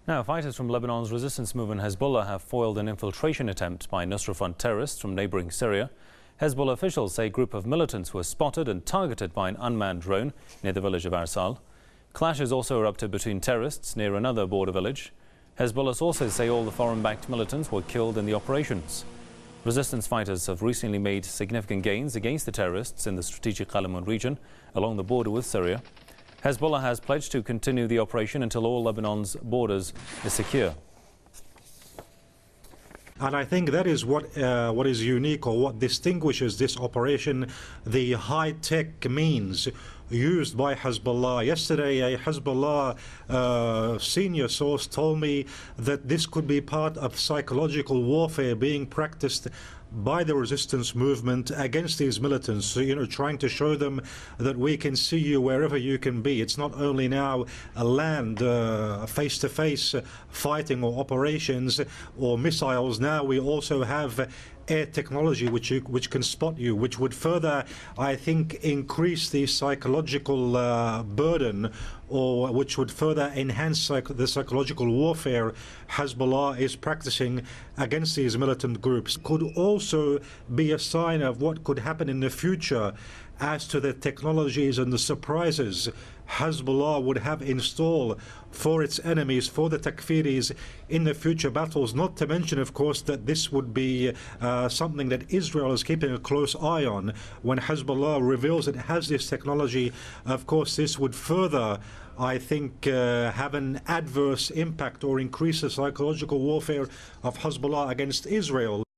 Now, fighters from Lebanon's resistance movement Hezbollah have foiled an infiltration attempt by Nusra Front terrorists from neighboring Syria. Hezbollah officials say a group of militants were spotted and targeted by an unmanned drone near the village of Arsal. Clashes also erupted between terrorists near another border village. Hezbollah sources say all the foreign-backed militants were killed in the operations. Resistance fighters have recently made significant gains against the terrorists in the strategic Qalamun region along the border with Syria. Hezbollah has pledged to continue the operation until all Lebanon's borders is secure. And I think that is what is unique, or what distinguishes this operation, the high-tech means used by Hezbollah. Yesterday, a Hezbollah senior source told me that this could be part of psychological warfare being practiced by the resistance movement against these militants, so, trying to show them that we can see you wherever you can be. It's not only now a land face-to-face fighting or operations or missiles. Now we also have air technology which can spot you, which would further, I think, increase the psychological burden, or which would further enhance the psychological warfare Hezbollah is practicing against these militant groups. Could also be a sign of what could happen in the future as to the technologies and the surprises Hezbollah would have in store for its enemies, for the Takfiris in the future battles. Not to mention, of course, that this would be something that Israel is keeping a close eye on. When Hezbollah reveals it has this technology, of course, this would further, I think, have an adverse impact or increase the psychological warfare of Hezbollah against Israel.